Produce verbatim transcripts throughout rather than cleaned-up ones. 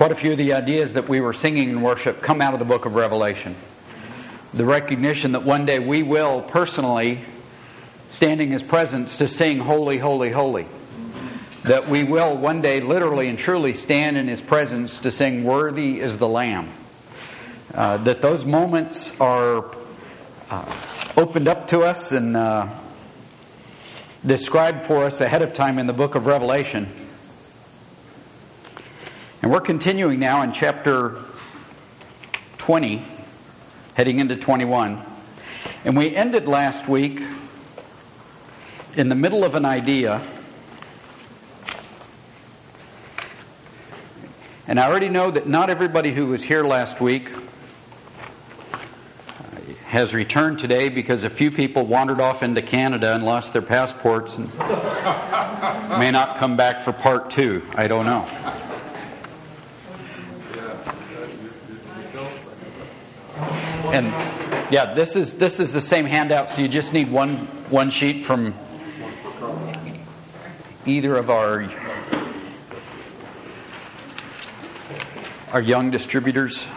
Quite a few of the ideas that we were singing in worship come out of the book of Revelation. The recognition that one day we will personally stand in His presence to sing holy, holy, holy. That we will one day literally and truly stand in His presence to sing worthy is the Lamb. Uh, that those moments are uh, opened up to us and uh, described for us ahead of time in the book of Revelation. And we're continuing now in chapter twenty, heading into twenty-one. And we ended last week in the middle of an idea. And I already know that not everybody who was here last week has returned today, because a few people wandered off into Canada and lost their passports and may not come back for part two. I don't know. And yeah, this is this is the same handout, so you just need one one sheet from either of our our young distributors.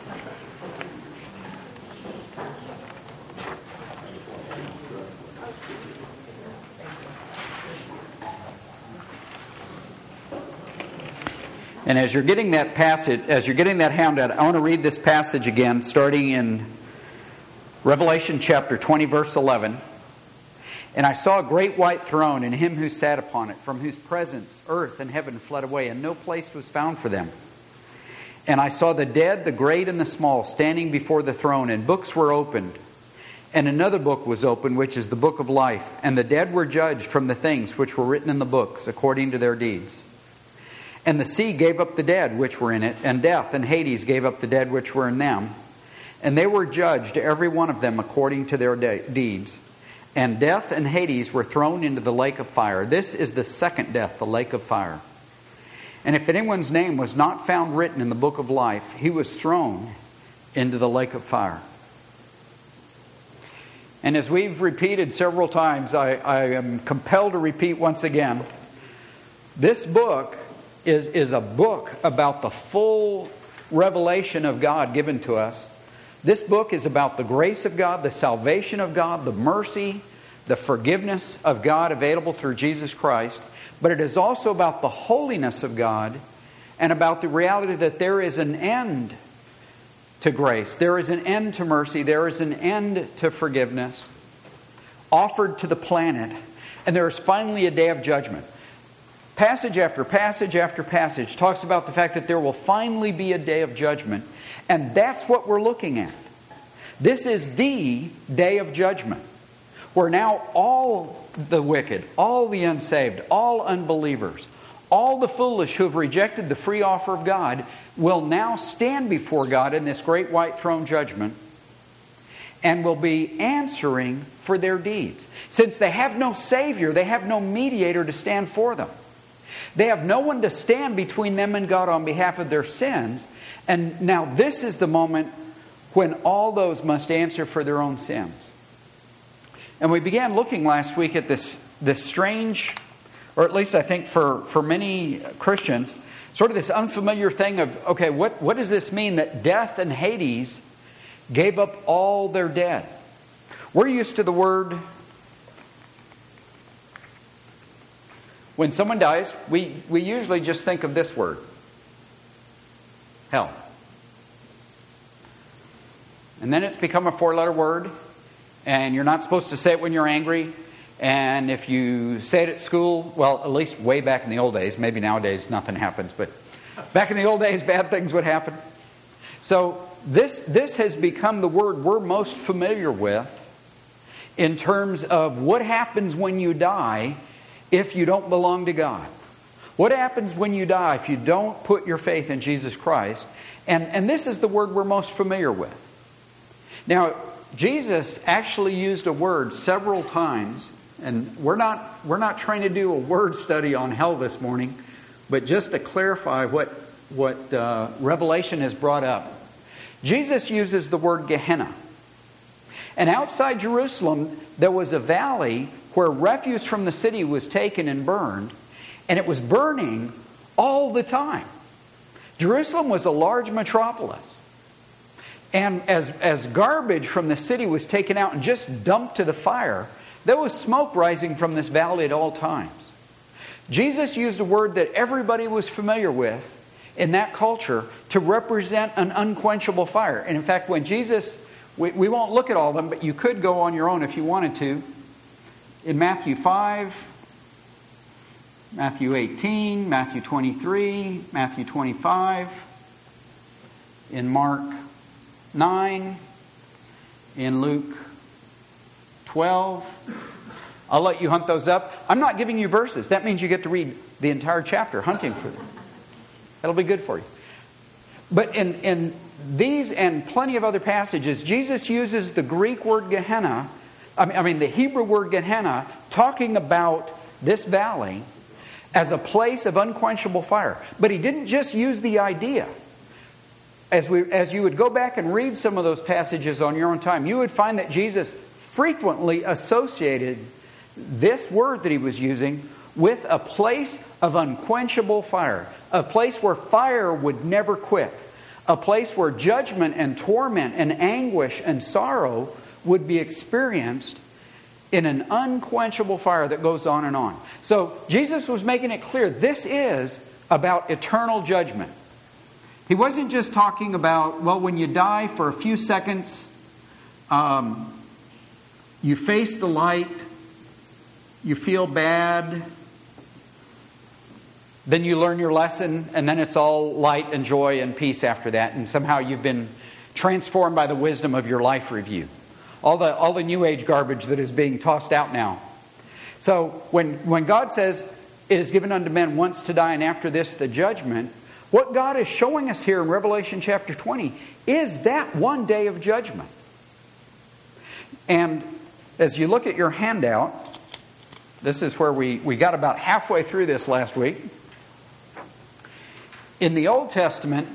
And as you're getting that passage, as you're getting that handout, I want to read this passage again, starting in Revelation chapter twenty, verse eleven. And I saw a great white throne, and Him who sat upon it, from whose presence earth and heaven fled away, and no place was found for them. And I saw the dead, the great and the small, standing before the throne, and books were opened. And another book was opened, which is the book of life. And the dead were judged from the things which were written in the books, according to their deeds. And the sea gave up the dead which were in it, and death and Hades gave up the dead which were in them. And they were judged, every one of them, according to their de- deeds. And death and Hades were thrown into the lake of fire. This is the second death, the lake of fire. And if anyone's name was not found written in the book of life, he was thrown into the lake of fire. And as we've repeated several times, I, I am compelled to repeat once again, this book is, is a book about the full revelation of God given to us. This book is about the grace of God, the salvation of God, the mercy, the forgiveness of God available through Jesus Christ. But it is also about the holiness of God and about the reality that there is an end to grace. There is an end to mercy. There is an end to forgiveness offered to the planet. And there is finally a day of judgment. Passage after passage after passage talks about the fact that there will finally be a day of judgment. And that's what we're looking at. This is the day of judgment, where now all the wicked, all the unsaved, all unbelievers, all the foolish who have rejected the free offer of God will now stand before God in this great white throne judgment and will be answering for their deeds. Since they have no Savior, they have no mediator to stand for them. They have no one to stand between them and God on behalf of their sins. And now this is the moment when all those must answer for their own sins. And we began looking last week at this, this strange, or at least I think for, for many Christians, sort of this unfamiliar thing of, okay, what, what does this mean that death and Hades gave up all their dead? We're used to the word, when someone dies, we, we usually just think of this word, hell. And then it's become a four-letter word, and you're not supposed to say it when you're angry. And if you say it at school, well, at least way back in the old days, maybe nowadays nothing happens, but back in the old days, bad things would happen. So this, this has become the word we're most familiar with in terms of what happens when you die if you don't belong to God. What happens when you die if you don't put your faith in Jesus Christ? And, and this is the word we're most familiar with. Now, Jesus actually used a word several times, and we're not we're not trying to do a word study on hell this morning, but just to clarify what what uh, Revelation has brought up. Jesus uses the word Gehenna. And outside Jerusalem, there was a valley where refuse from the city was taken and burned, and it was burning all the time. Jerusalem was a large metropolis. And as, as garbage from the city was taken out and just dumped to the fire, there was smoke rising from this valley at all times. Jesus used a word that everybody was familiar with in that culture to represent an unquenchable fire. And in fact, when Jesus, we, we won't look at all of them, but you could go on your own if you wanted to. In Matthew five, Matthew eighteen, Matthew twenty-three, Matthew twenty-five, in Mark nine, in Luke twelve. I'll let you hunt those up. I'm not giving you verses. That means you get to read the entire chapter hunting for them. That'll be good for you. But in, in these and plenty of other passages, Jesus uses the Greek word Gehenna, I mean, I mean the Hebrew word Gehenna, talking about this valley as a place of unquenchable fire. But he didn't just use the idea. As we, as you would go back and read some of those passages on your own time, you would find that Jesus frequently associated this word that he was using with a place of unquenchable fire. A place where fire would never quit. A place where judgment and torment and anguish and sorrow would be experienced in an unquenchable fire that goes on and on. So Jesus was making it clear this is about eternal judgment. He wasn't just talking about, well, when you die for a few seconds, um, you face the light, you feel bad, then you learn your lesson, and then it's all light and joy and peace after that, and somehow you've been transformed by the wisdom of your life review. All the all the New Age garbage that is being tossed out now. So when, when God says, it is given unto men once to die, and after this the judgment, what God is showing us here in Revelation chapter twenty is that one day of judgment. And as you look at your handout, this is where we, we got about halfway through this last week. In the Old Testament,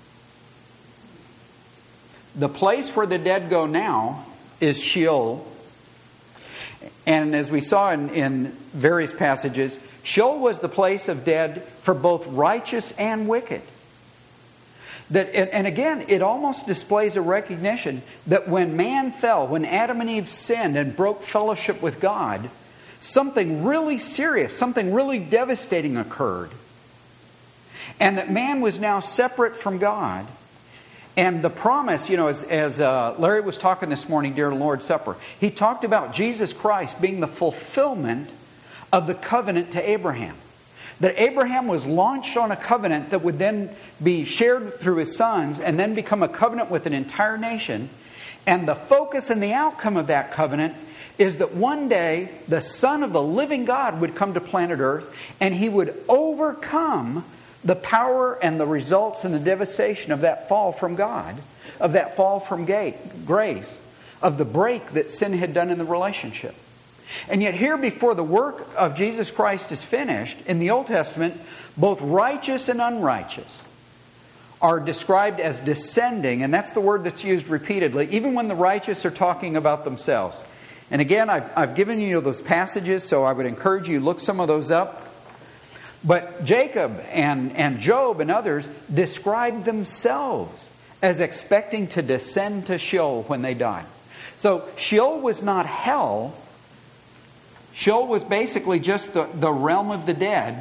the place where the dead go now is Sheol. And as we saw in, in various passages, Sheol was the place of dead for both righteous and wicked. That, and, and again, it almost displays a recognition that when man fell, when Adam and Eve sinned and broke fellowship with God, something really serious, something really devastating occurred. And that man was now separate from God. And the promise, you know, as, as uh, Larry was talking this morning during the Lord's Supper, he talked about Jesus Christ being the fulfillment of the covenant to Abraham. That Abraham was launched on a covenant that would then be shared through his sons and then become a covenant with an entire nation. And the focus and the outcome of that covenant is that one day the Son of the living God would come to planet Earth and he would overcome the power and the results and the devastation of that fall from God, of that fall from grace, of the break that sin had done in the relationship. And yet here, before the work of Jesus Christ is finished, in the Old Testament, both righteous and unrighteous are described as descending, and that's the word that's used repeatedly, even when the righteous are talking about themselves. And again, I've, I've given you those passages, so I would encourage you to look some of those up. But Jacob and, and Job and others describe themselves as expecting to descend to Sheol when they die. So Sheol was not hell. Sheol was basically just the, the realm of the dead.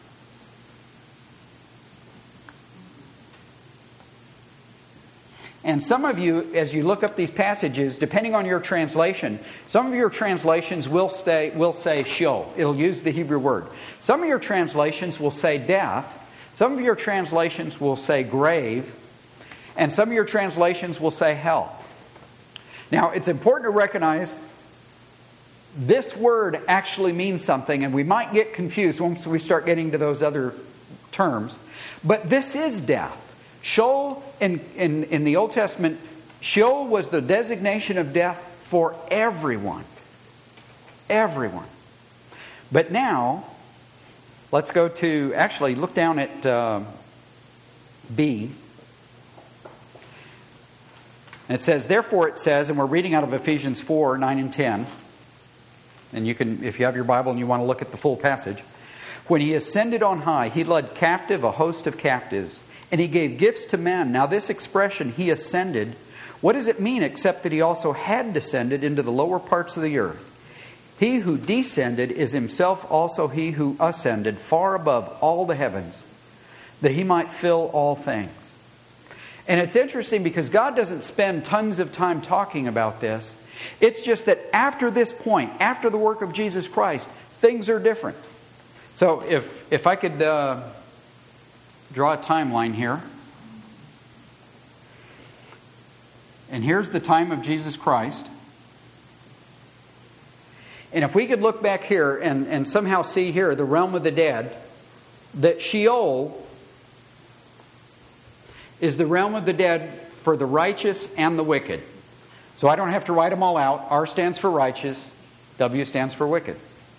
And some of you, as you look up these passages, depending on your translation, some of your translations will stay will say Sheol. It'll use the Hebrew word. Some of your translations will say death. Some of your translations will say grave. And some of your translations will say hell. Now, it's important to recognize this word actually means something, and we might get confused once we start getting to those other terms. But this is death. Sheol, in, in, in the Old Testament, Sheol was the designation of death for everyone. Everyone. But now, let's go to, actually, look down at uh, B. It says, therefore it says, and we're reading out of Ephesians four, nine and ten. And you can, if you have your Bible and you want to look at the full passage. When he ascended on high, he led captive a host of captives and He gave gifts to men. Now this expression, He ascended, what does it mean except that He also had descended into the lower parts of the earth? He who descended is Himself also He who ascended far above all the heavens, that He might fill all things. And it's interesting because God doesn't spend tons of time talking about this. It's just that after this point, after the work of Jesus Christ, things are different. So if, if I could uh, draw a timeline here. And here's the time of Jesus Christ. And if we could look back here and, and somehow see here the realm of the dead, that Sheol is the realm of the dead for the righteous and the wicked. So I don't have to write them all out. R stands for righteous. W stands for wicked.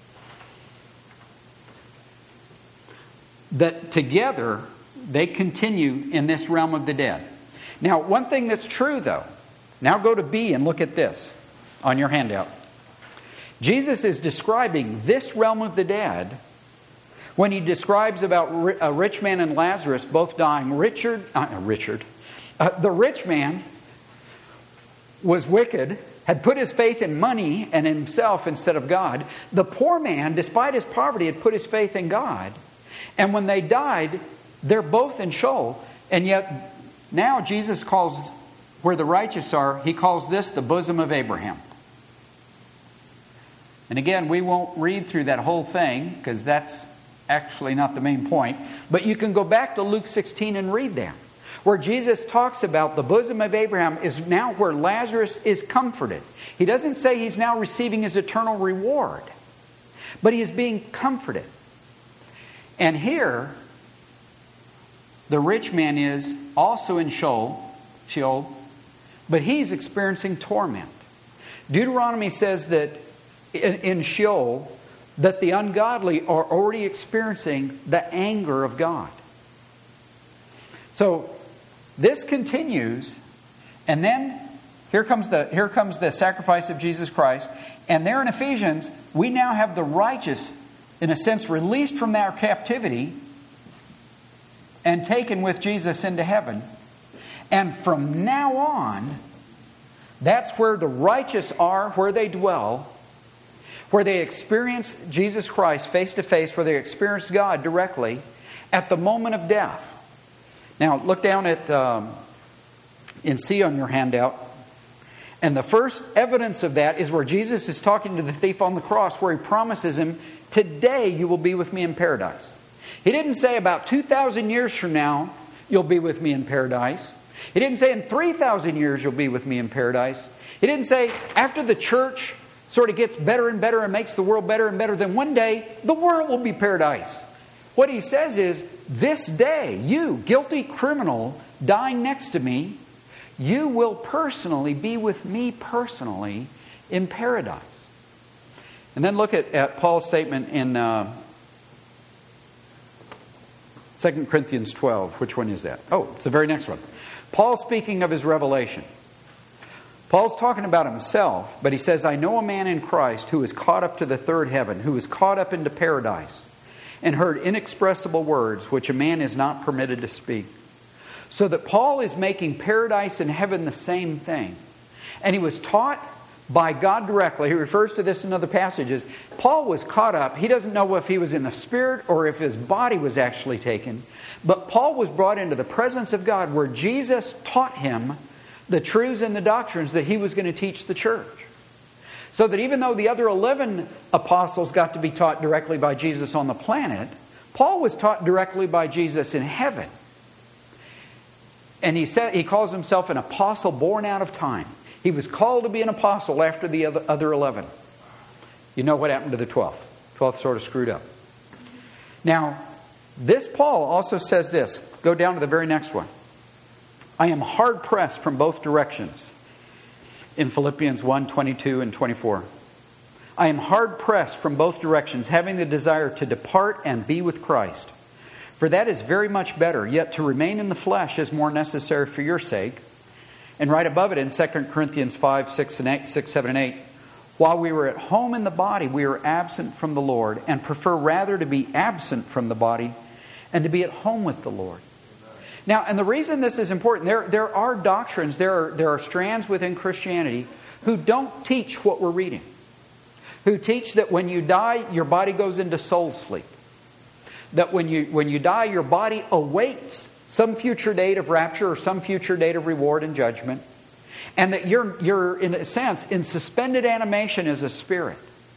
That together they continue in this realm of the dead. Now, one thing that's true though, now go to B and look at this on your handout. Jesus is describing this realm of the dead when He describes about a rich man and Lazarus both dying. Richard, uh, Richard, uh, the rich man was wicked, had put his faith in money and in himself instead of God. The poor man, despite his poverty, had put his faith in God. And when they died, they're both in Sheol. And yet now Jesus calls where the righteous are, He calls this the bosom of Abraham. And again, we won't read through that whole thing because that's actually not the main point. But you can go back to Luke sixteen and read that, where Jesus talks about the bosom of Abraham is now where Lazarus is comforted. He doesn't say he's now receiving his eternal reward, but he is being comforted. And here, the rich man is also in Sheol, Sheol, but he's experiencing torment. Deuteronomy says that in, in Sheol, that the ungodly are already experiencing the anger of God. So this continues, and then here comes the here comes the sacrifice of Jesus Christ. And there in Ephesians, we now have the righteous, in a sense, released from their captivity and taken with Jesus into heaven. And from now on, that's where the righteous are, where they dwell, where they experience Jesus Christ face to face, where they experience God directly at the moment of death. Now, look down at um, in C on your handout. And the first evidence of that is where Jesus is talking to the thief on the cross, where He promises him, today you will be with me in paradise. He didn't say about two thousand years from now, you'll be with me in paradise. He didn't say in three thousand years you'll be with me in paradise. He didn't say after the church sort of gets better and better and makes the world better and better, then one day the world will be paradise. What He says is, this day, you, guilty criminal, dying next to me, you will personally be with me personally in paradise. And then look at, at Paul's statement in uh, Second Corinthians twelve. Which one is that? Oh, it's the very next one. Paul speaking of his revelation. Paul's talking about himself, but he says, I know a man in Christ who is caught up to the third heaven, who is caught up into paradise, and heard inexpressible words which a man is not permitted to speak. So that Paul is making paradise and heaven the same thing. And he was taught by God directly. He refers to this in other passages. Paul was caught up. He doesn't know if he was in the spirit or if his body was actually taken. But Paul was brought into the presence of God where Jesus taught him the truths and the doctrines that he was going to teach the church. So that even though the other eleven apostles got to be taught directly by Jesus on the planet, Paul was taught directly by Jesus in heaven. And he said he calls himself an apostle born out of time. He was called to be an apostle after the other eleven. You know what happened to the twelfth. twelfth sort of screwed up. Now, this Paul also says this. Go down to the very next one. I am hard pressed from both directions. In Philippians one, twenty-two and twenty-four. I am hard pressed from both directions, having the desire to depart and be with Christ. For that is very much better, yet to remain in the flesh is more necessary for your sake. And right above it in Second Corinthians five, six, and eight, six, seven, and eight. While we were at home in the body, we were absent from the Lord, and prefer rather to be absent from the body and to be at home with the Lord. Now, and the reason this is important, there, there are doctrines, there are, there are strands within Christianity who don't teach what we're reading. Who teach that when you die, your body goes into soul sleep. That when you, when you die, your body awaits some future date of rapture or some future date of reward and judgment. And that you're, you're in a sense, in suspended animation as a spirit.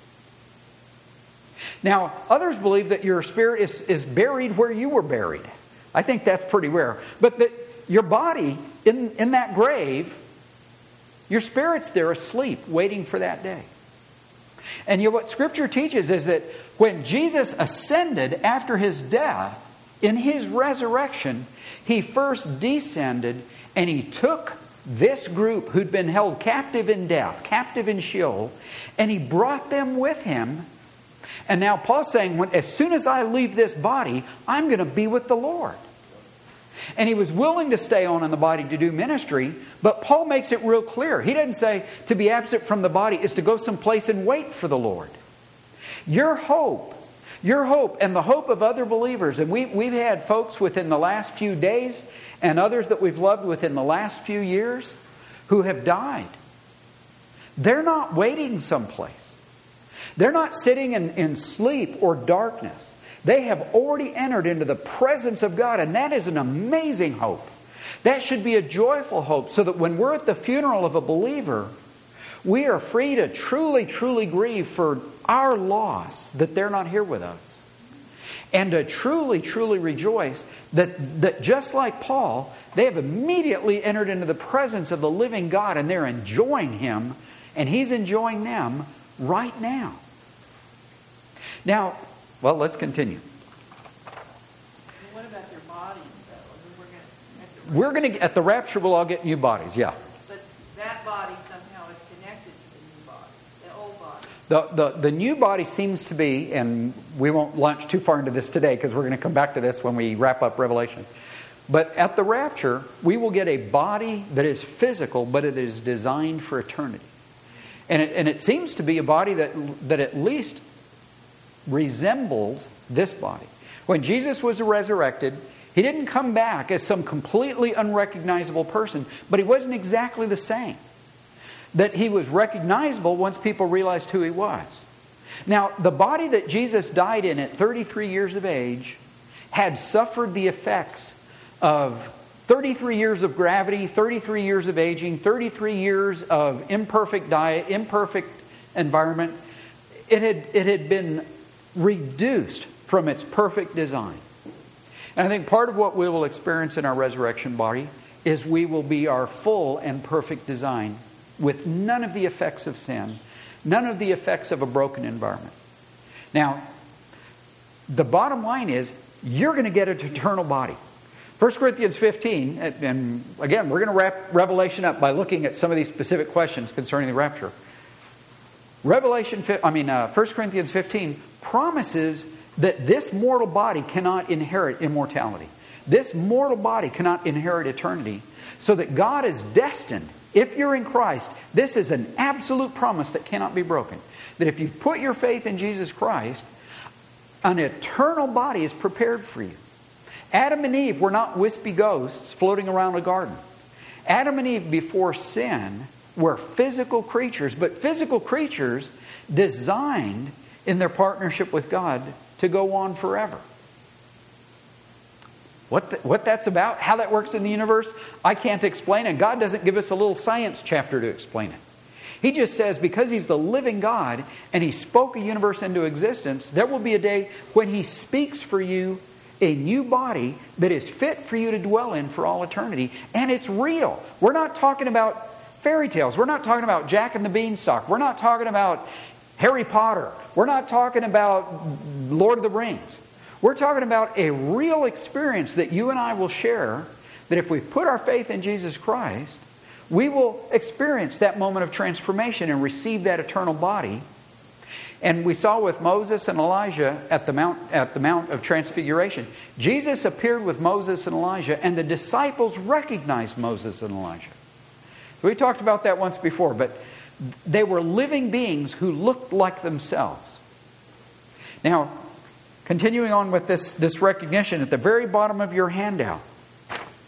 Now, others believe that your spirit is, is buried where you were buried. I think that's pretty rare. But that your body, in, in that grave, your spirit's there asleep, waiting for that day. And you know, what Scripture teaches is that when Jesus ascended after His death, in His resurrection, He first descended and He took this group who'd been held captive in death, captive in Sheol, and He brought them with Him. And now Paul's saying, when, as soon as I leave this body, I'm going to be with the Lord. And He was willing to stay on in the body to do ministry, but Paul makes it real clear. He doesn't say to be absent from the body is to go someplace and wait for the Lord. Your hope, your hope and the hope of other believers, and we, we've had folks within the last few days and others that we've loved within the last few years who have died. They're not waiting someplace. They're not sitting in, in sleep or darkness. They have already entered into the presence of God, and that is an amazing hope. That should be a joyful hope, so that when we're at the funeral of a believer, we are free to truly, truly grieve for our loss that they're not here with us. And to truly, truly rejoice that, that just like Paul, they have immediately entered into the presence of the living God, and they're enjoying Him, and He's enjoying them right now. Now, well, let's continue. What about their bodies, though? I mean, we're going to, we're going to at the rapture, we'll all get new bodies. Yeah. But that body somehow is connected to the new body, the old body. The the the new body seems to be, and we won't launch too far into this today because we're going to come back to this when we wrap up Revelation. But at the rapture, we will get a body that is physical, but it is designed for eternity, and it and it seems to be a body that that at least resembles this body. When Jesus was resurrected, He didn't come back as some completely unrecognizable person, but He wasn't exactly the same. That He was recognizable once people realized who He was. Now, the body that Jesus died in at thirty-three years of age had suffered the effects of thirty-three years of gravity, thirty-three years of aging, thirty-three years of imperfect diet, imperfect environment. It had, it had been reduced from its perfect design. And I think part of what we will experience in our resurrection body is we will be our full and perfect design with none of the effects of sin, none of the effects of a broken environment. Now, the bottom line is you're going to get an eternal body. First Corinthians fifteen, and again, we're going to wrap Revelation up by looking at some of these specific questions concerning the rapture. Revelation, I mean, uh, First Corinthians fifteen promises that this mortal body cannot inherit immortality. This mortal body cannot inherit eternity. So that God is destined, if you're in Christ, this is an absolute promise that cannot be broken. That if you've put your faith in Jesus Christ, an eternal body is prepared for you. Adam and Eve were not wispy ghosts floating around a garden. Adam and Eve before sin were physical creatures, but physical creatures designed in their partnership with God to go on forever. What the, what that's about, how that works in the universe, I can't explain, and God doesn't give us a little science chapter to explain it. He just says because He's the living God and He spoke a universe into existence, there will be a day when He speaks for you a new body that is fit for you to dwell in for all eternity, and it's real. We're not talking about fairy tales. We're not talking about Jack and the Beanstalk. We're not talking about Harry Potter. We're not talking about Lord of the Rings. We're talking about a real experience that you and I will share, that if we put our faith in Jesus Christ, we will experience that moment of transformation and receive that eternal body. And we saw with Moses and Elijah at the Mount, at the Mount of Transfiguration. Jesus appeared with Moses and Elijah, and the disciples recognized Moses and Elijah. We talked about that once before, but they were living beings who looked like themselves. Now, continuing on with this, this recognition, at the very bottom of your handout,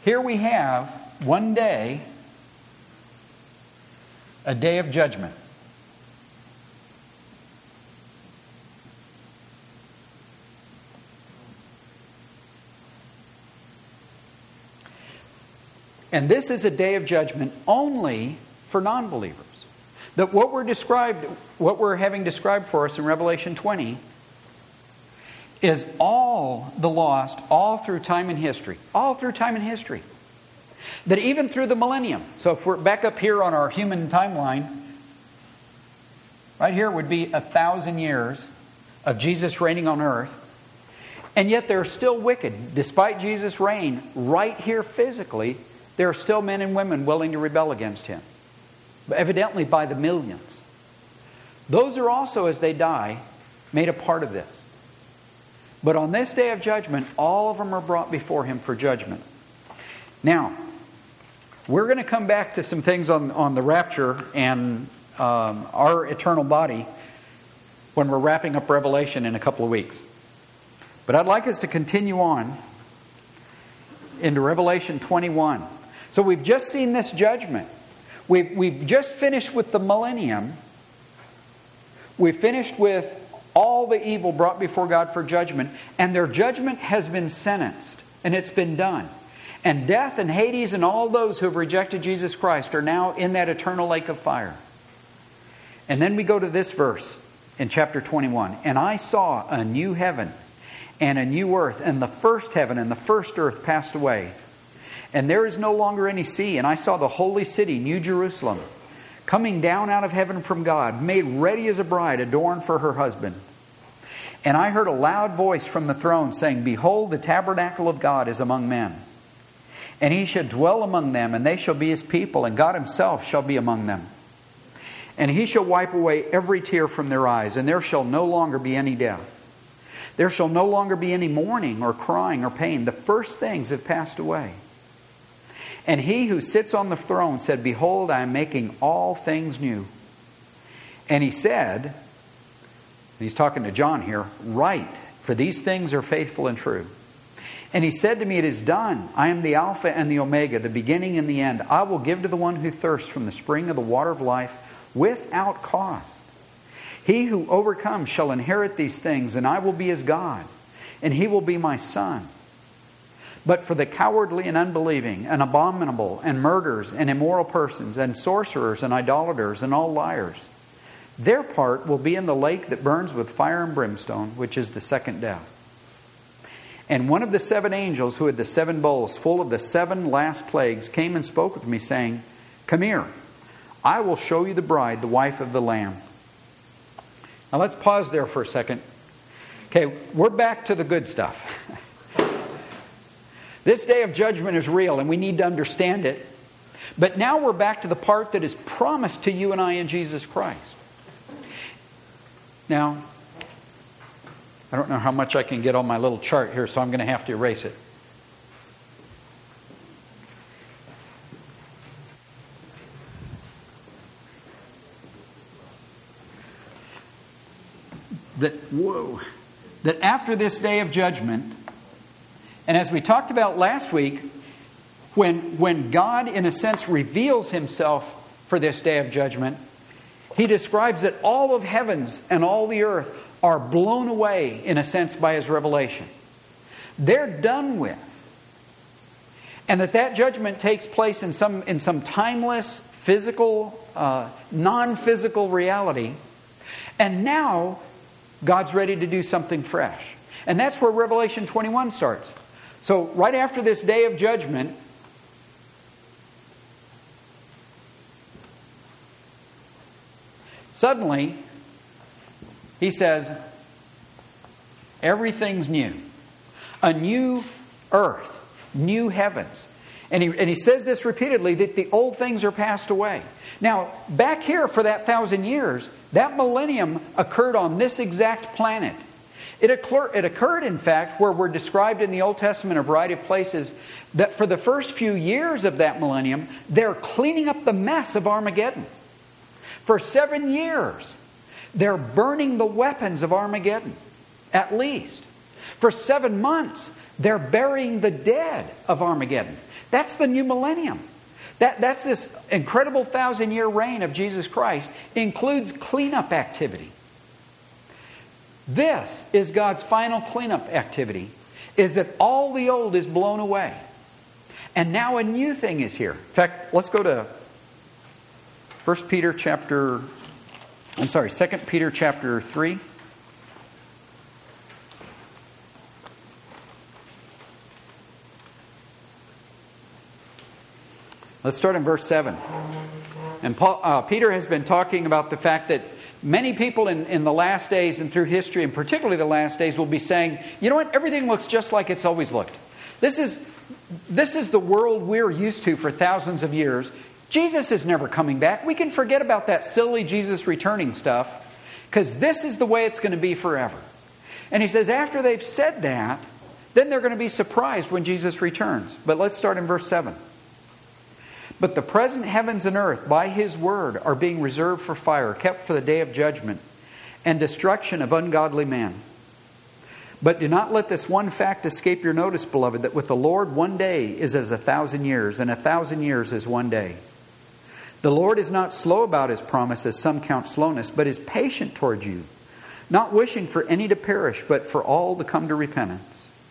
here we have one day, a day of judgment. And this is a day of judgment only for non-believers. That what we're described, what we're having described for us in Revelation twenty is all the lost, all through time and history. All through time and history. That even through the millennium. So if we're back up here on our human timeline, right here would be a thousand years of Jesus reigning on earth. And yet there are still wicked. Despite Jesus' reign, right here physically, there are still men and women willing to rebel against Him. Evidently by the millions. Those are also, as they die, made a part of this. But on this day of judgment, all of them are brought before Him for judgment. Now, we're going to come back to some things on, on the rapture and um, our eternal body when we're wrapping up Revelation in a couple of weeks. But I'd like us to continue on into Revelation twenty-one. So we've just seen this judgment. We've, we've just finished with the millennium. We've finished with all the evil brought before God for judgment. And their judgment has been sentenced. And it's been done. And death and Hades and all those who have rejected Jesus Christ are now in that eternal lake of fire. And then we go to this verse in chapter twenty-one. And I saw a new heaven and a new earth. And the first heaven and the first earth passed away. And there is no longer any sea. And I saw the holy city, New Jerusalem, coming down out of heaven from God, made ready as a bride, adorned for her husband. And I heard a loud voice from the throne saying, Behold, the tabernacle of God is among men. And He shall dwell among them, and they shall be His people, and God Himself shall be among them. And He shall wipe away every tear from their eyes, and there shall no longer be any death. There shall no longer be any mourning or crying or pain. The first things have passed away. And He who sits on the throne said, Behold, I am making all things new. And He said, and He's talking to John here, Write, for these things are faithful and true. And He said to me, It is done. I am the Alpha and the Omega, the beginning and the end. I will give to the one who thirsts from the spring of the water of life without cost. He who overcomes shall inherit these things, and I will be his God, and he will be my son. But for the cowardly and unbelieving, and abominable, and murderers, and immoral persons, and sorcerers, and idolaters, and all liars, their part will be in the lake that burns with fire and brimstone, which is the second death. And one of the seven angels who had the seven bowls full of the seven last plagues came and spoke with me, saying, Come here, I will show you the bride, the wife of the Lamb. Now let's pause there for a second. Okay, we're back to the good stuff. This day of judgment is real and we need to understand it. But now we're back to the part that is promised to you and I in Jesus Christ. Now, I don't know how much I can get on my little chart here, so I'm going to have to erase it. That, whoa, that after this day of judgment, and as we talked about last week, when, when God, in a sense, reveals Himself for this day of judgment, He describes that all of heavens and all the earth are blown away, in a sense, by His revelation. They're done with. And that that judgment takes place in some, in some timeless, physical, uh, non-physical reality. And now, God's ready to do something fresh. And that's where Revelation twenty-one starts. So, right after this day of judgment, suddenly, He says, everything's new. A new earth, new heavens. And he, and he says this repeatedly, that the old things are passed away. Now, back here for that thousand years, that millennium occurred on this exact planet. It, occur, it occurred, in fact, where we're described in the Old Testament, a variety of places, that for the first few years of that millennium, they're cleaning up the mess of Armageddon. For seven years, they're burning the weapons of Armageddon, at least. For seven months, They're burying the dead of Armageddon. That's the new millennium. That, that's this incredible thousand-year reign of Jesus Christ, includes cleanup activity. This is God's final cleanup activity, is that all the old is blown away. And now a new thing is here. In fact, let's go to First Peter chapter, I'm sorry, Second Peter chapter three. Let's start in verse seven. And Paul, uh, Peter has been talking about the fact that many people in, in the last days and through history, and particularly the last days, will be saying, you know what, everything looks just like it's always looked. This is, this is the world we're used to for thousands of years. Jesus is never coming back. We can forget about that silly Jesus returning stuff, because this is the way it's going to be forever. And he says after they've said that, then they're going to be surprised when Jesus returns. But let's start in verse seven. But the present heavens and earth, by His word, are being reserved for fire, kept for the day of judgment and destruction of ungodly men. But do not let this one fact escape your notice, beloved, that with the Lord one day is as a thousand years, and a thousand years is one day. The Lord is not slow about His promise, as some count slowness, but is patient toward you, not wishing for any to perish, but for all to come to repentance.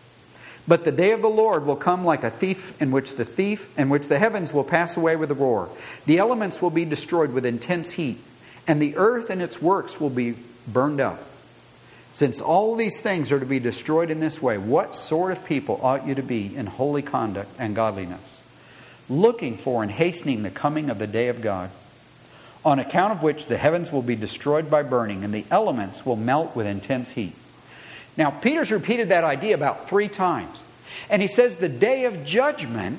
But the day of the Lord will come like a thief, in which the thief, in which the heavens will pass away with a roar. The elements will be destroyed with intense heat, and the earth and its works will be burned up. Since all these things are to be destroyed in this way, what sort of people ought you to be in holy conduct and godliness, looking for and hastening the coming of the day of God, on account of which the heavens will be destroyed by burning, and the elements will melt with intense heat? Now, Peter's repeated that idea about three times. And he says the day of judgment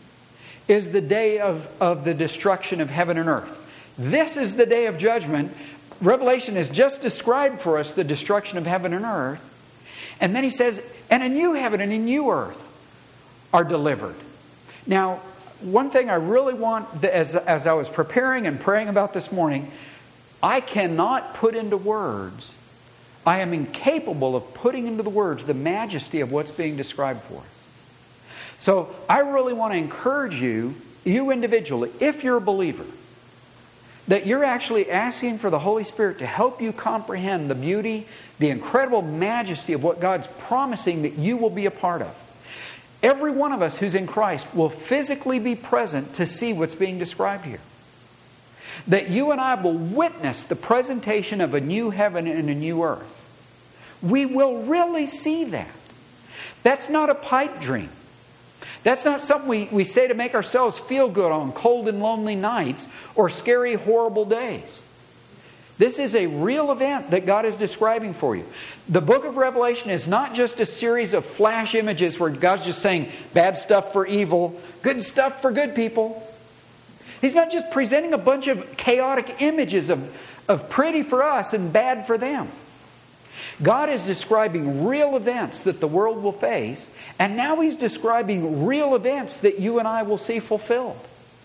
is the day of, of the destruction of heaven and earth. This is the day of judgment. Revelation has just described for us the destruction of heaven and earth. And then he says, and a new heaven and a new earth are delivered. Now, one thing I really want, as, as I was preparing and praying about this morning, I cannot put into words, I am incapable of putting into the words the majesty of what's being described for us. So I really want to encourage you, you individually, if you're a believer, that you're actually asking for the Holy Spirit to help you comprehend the beauty, the incredible majesty of what God's promising that you will be a part of. Every one of us who's in Christ will physically be present to see what's being described here. That you and I will witness the presentation of a new heaven and a new earth. We will really see that. That's not a pipe dream. That's not something we, we say to make ourselves feel good on cold and lonely nights or scary, horrible days. This is a real event that God is describing for you. The book of Revelation is not just a series of flash images where God's just saying bad stuff for evil, good stuff for good people. He's not just presenting a bunch of chaotic images of, of pretty for us and bad for them. God is describing real events that the world will face, and now He's describing real events that you and I will see fulfilled.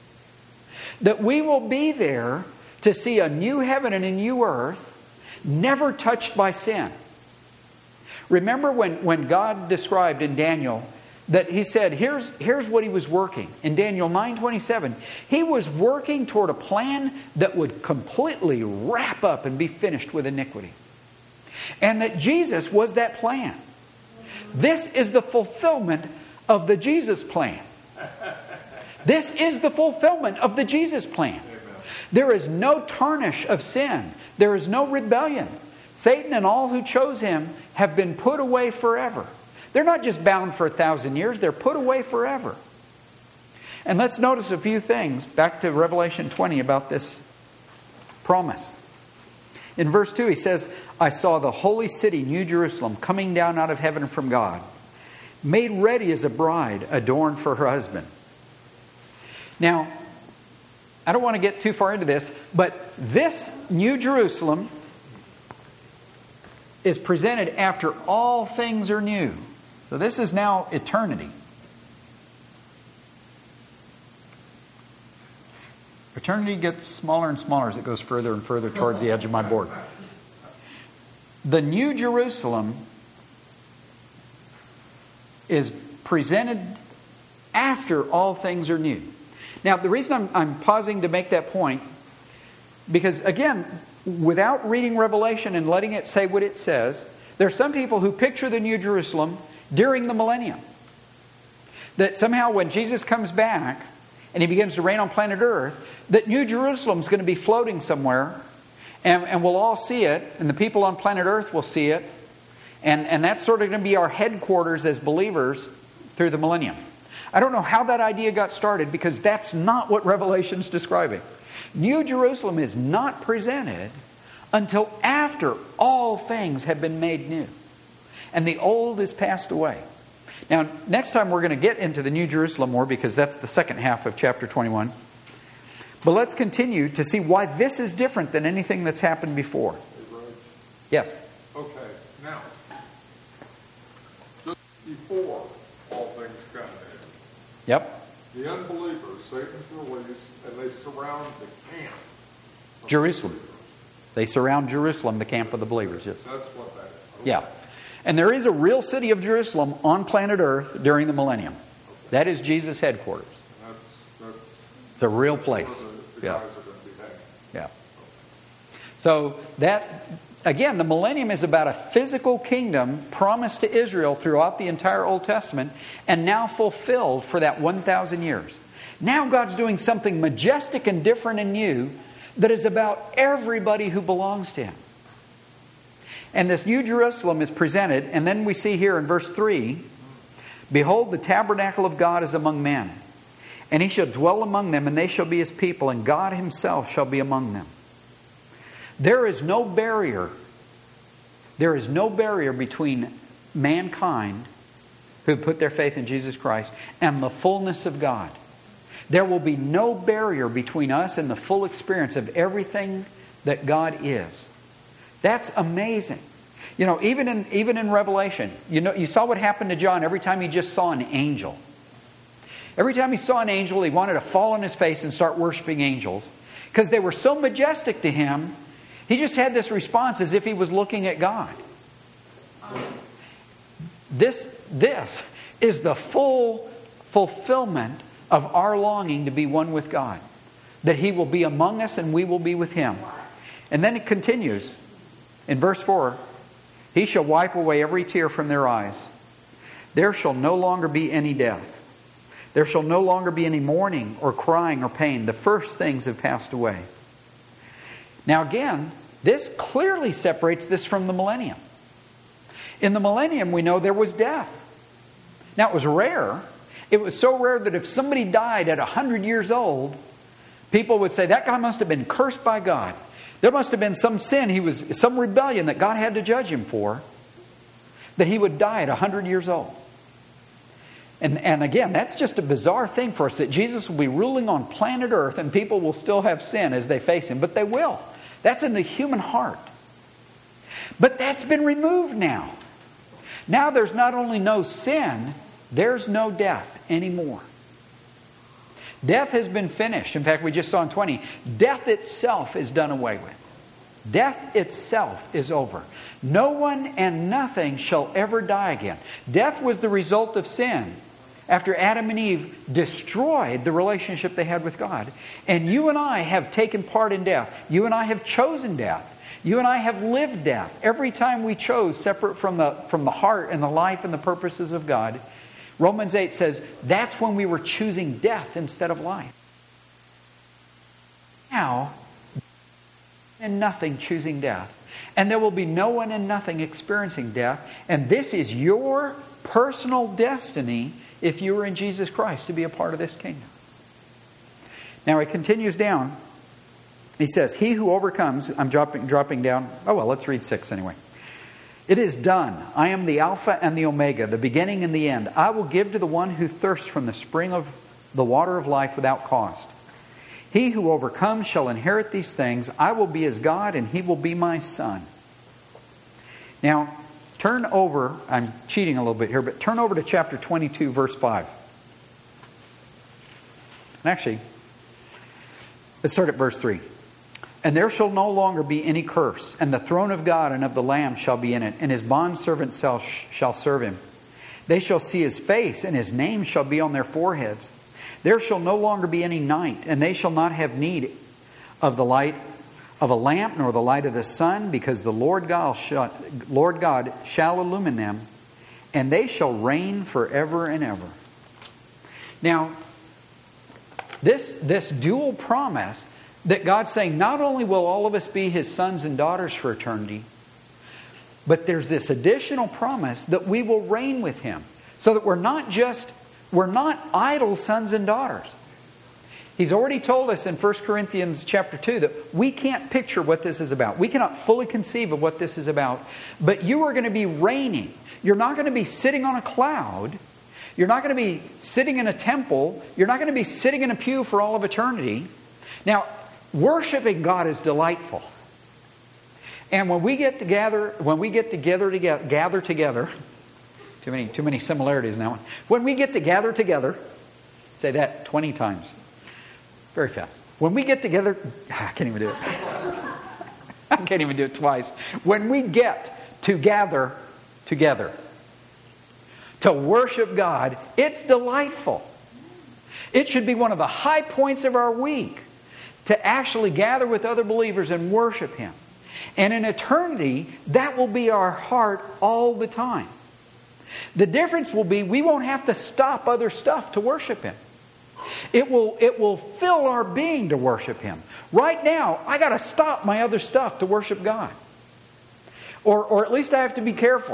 That we will be there to see a new heaven and a new earth, never touched by sin. Remember when, when God described in Daniel that He said, here's, here's what He was working. In Daniel nine twenty-seven, He was working toward a plan that would completely wrap up and be finished with iniquity. And that Jesus was that plan. This is the fulfillment of the Jesus plan. This is the fulfillment of the Jesus plan. There is no tarnish of sin. There is no rebellion. Satan and all who chose him have been put away forever. They're not just bound for a thousand years. They're put away forever. And let's notice a few things back to Revelation twenty about this promise. In verse two, he says, I saw the holy city, New Jerusalem, coming down out of heaven from God, made ready as a bride adorned for her husband. Now, I don't want to get too far into this, but this New Jerusalem is presented after all things are new. So this is now eternity. Eternity gets smaller and smaller as it goes further and further toward the edge of my board. The New Jerusalem is presented after all things are new. Now, the reason I'm, I'm pausing to make that point, because again, without reading Revelation and letting it say what it says, there are some people who picture the New Jerusalem during the millennium. That somehow when Jesus comes back and He begins to reign on planet Earth, that New Jerusalem is going to be floating somewhere, and, and we'll all see it, and the people on planet Earth will see it, and, and that's sort of going to be our headquarters as believers through the millennium. I don't know how that idea got started, because that's not what Revelation's describing. New Jerusalem is not presented until after all things have been made new, and the old is passed away. Now, next time we're going to get into the New Jerusalem more, because that's the second half of chapter twenty-one. But let's continue to see why this is different than anything that's happened before. Yes? Okay, now, just before all things come in, Yep. the unbelievers, Satan's released, and they surround the camp of Jerusalem. the believers. They surround Jerusalem, the camp of the believers. Yes. That's what that is. Okay. Yeah. And there is a real city of Jerusalem on planet Earth during the millennium. That is Jesus' headquarters. That's, that's, It's a real that's place. where the, the Yeah. guys are going to be hanging. Yeah. So that, again, the millennium is about a physical kingdom promised to Israel throughout the entire Old Testament, and now fulfilled for that one thousand years. Now God's doing something majestic and different and new that is about everybody who belongs to Him. And this New Jerusalem is presented, and then we see here in verse three, "Behold, the tabernacle of God is among men, and He shall dwell among them, and they shall be His people, and God Himself shall be among them." There is no barrier. There is no barrier between mankind who put their faith in Jesus Christ and the fullness of God. There will be no barrier between us and the full experience of everything that God is. That's amazing. You know, even in even in Revelation, you know, you saw what happened to John every time he just saw an angel. Every time he saw an angel, he wanted to fall on his face and start worshiping angels, because they were so majestic to him. He just had this response as if he was looking at God. This, this is the full fulfillment of our longing to be one with God. That He will be among us and we will be with Him. And then it continues in verse four. "He shall wipe away every tear from their eyes. There shall no longer be any death. There shall no longer be any mourning or crying or pain. The first things have passed away." Now again, this clearly separates this from the millennium. In the millennium, we know there was death. Now it was rare. It was so rare that if somebody died at one hundred years old, people would say, that guy must have been cursed by God. There must have been some sin, he was some rebellion that God had to judge him for, that he would die at one hundred years old. And, and again, that's just a bizarre thing for us, that Jesus will be ruling on planet Earth and people will still have sin as they face Him. But they will. That's in the human heart. But that's been removed now. Now there's not only no sin, there's no death anymore. Death has been finished. In fact, we just saw in twenty, death itself is done away with. Death itself is over. No one and nothing shall ever die again. Death was the result of sin. After Adam and Eve destroyed the relationship they had with God. And you and I have taken part in death. You and I have chosen death. You and I have lived death. Every time we chose separate from the, from the heart and the life and the purposes of God, Romans eight says that's when we were choosing death instead of life. Now, and nothing choosing death. And there will be no one and nothing experiencing death. And this is your personal destiny if you are in Jesus Christ, to be a part of this kingdom. Now it continues down. He says, "He who overcomes," I'm dropping, dropping down. Oh well, let's read six anyway. "It is done. I am the Alpha and the Omega, the beginning and the end. I will give to the one who thirsts from the spring of the water of life without cost. He who overcomes shall inherit these things. I will be his God, and he will be my son." Now, turn over, I'm cheating a little bit here, but turn over to chapter twenty-two, verse five. And actually, let's start at verse three. "And there shall no longer be any curse, and the throne of God and of the Lamb shall be in it, and his bondservants shall, shall serve him. They shall see His face, and His name shall be on their foreheads. There shall no longer be any night, and they shall not have need of the light of a lamp, nor the light of the sun, because the Lord God shall, Lord God shall illumine them, and they shall reign forever and ever. Now, this, this dual promise that God's saying, not only will all of us be His sons and daughters for eternity, but there's this additional promise that we will reign with Him. So that we're not just, we're not idle sons and daughters. He's already told us in First Corinthians chapter two that we can't picture what this is about. We cannot fully conceive of what this is about. But you are going to be reigning. You're not going to be sitting on a cloud. You're not going to be sitting in a temple. You're not going to be sitting in a pew for all of eternity. Now, worshiping God is delightful. And when we get together, when we get together, together gather together, too many, too many similarities now. When we get to gather together, say that twenty times. Very fast. When we get together, I can't even do it. I can't even do it twice. When we get to gather together to worship God, it's delightful. It should be one of the high points of our week to actually gather with other believers and worship Him. And in eternity, that will be our heart all the time. The difference will be we won't have to stop other stuff to worship Him. It will, it will fill our being to worship Him. Right now, I got to stop my other stuff to worship God. Or, or at least I have to be careful.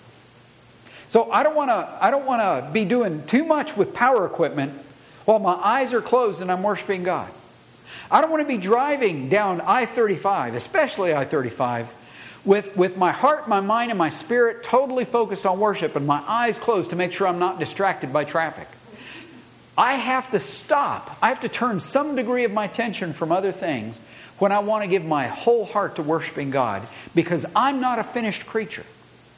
So I don't want to I don't want to be doing too much with power equipment while my eyes are closed and I'm worshiping God. I don't want to be driving down I thirty-five, especially I thirty-five, with, with my heart, my mind, and my spirit totally focused on worship and my eyes closed to make sure I'm not distracted by traffic. I have to stop. I have to turn some degree of my attention from other things when I want to give my whole heart to worshiping God, because I'm not a finished creature.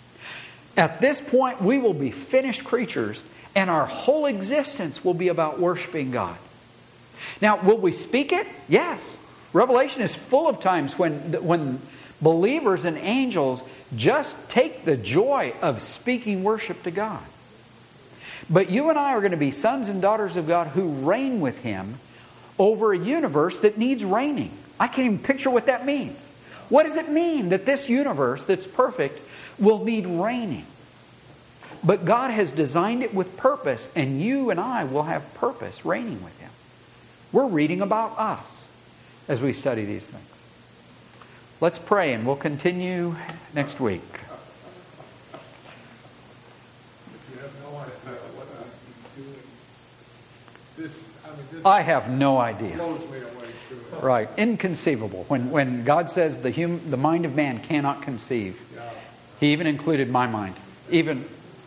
At this point, we will be finished creatures, and our whole existence will be about worshiping God. Now, will we speak it? Yes. Revelation is full of times when, when believers and angels just take the joy of speaking worship to God. But you and I are going to be sons and daughters of God who reign with Him over a universe that needs reigning. I can't even picture what that means. What does it mean that this universe that's perfect will need reigning? But God has designed it with purpose, and you and I will have purpose reigning with Him. We're reading about us as we study these things. Let's pray, and we'll continue next week. You have no idea what I'm doing. This, I mean, this I have no idea. blows me away too. Right. Inconceivable. When when God says the hum, the mind of man cannot conceive, Yeah. He even included my mind. Even.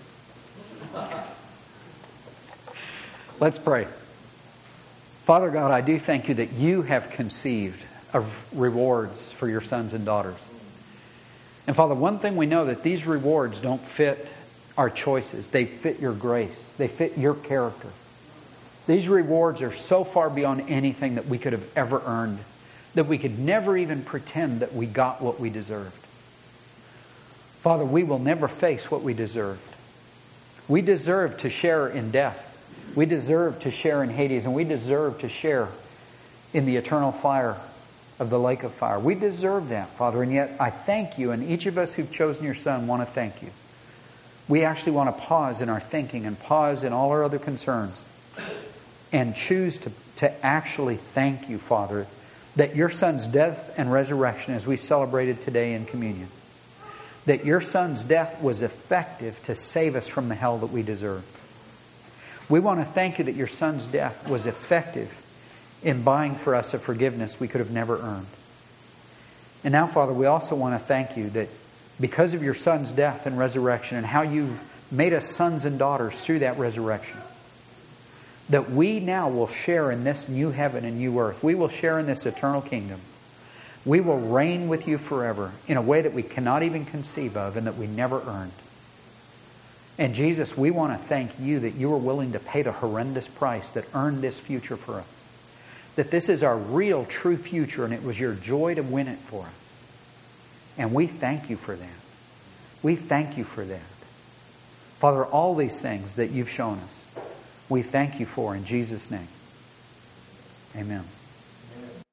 Let's pray. Father God, I do thank You that You have conceived of rewards for Your sons and daughters. And Father, one thing we know, that these rewards don't fit our choices. They fit Your grace. They fit Your character. These rewards are so far beyond anything that we could have ever earned, that we could never even pretend that we got what we deserved. Father, we will never face what we deserved. We deserve to share in death. We deserve to share in Hades, and we deserve to share in the eternal fire of the lake of fire. We deserve that, Father, and yet I thank You, and each of us who've chosen Your Son want to thank You. We actually want to pause in our thinking and pause in all our other concerns and choose to, to actually thank You, Father, that Your Son's death and resurrection, as we celebrated today in communion, that Your Son's death was effective to save us from the hell that we deserve. We want to thank You that Your Son's death was effective in buying for us a forgiveness we could have never earned. And now, Father, we also want to thank You that because of Your Son's death and resurrection and how You've made us sons and daughters through that resurrection, that we now will share in this new heaven and new earth. We will share in this eternal kingdom. We will reign with You forever in a way that we cannot even conceive of and that we never earned. And Jesus, we want to thank You that You were willing to pay the horrendous price that earned this future for us. That this is our real, true future, and it was Your joy to win it for us. And we thank You for that. We thank You for that. Father, all these things that you've shown us, we thank you for in Jesus' name. Amen.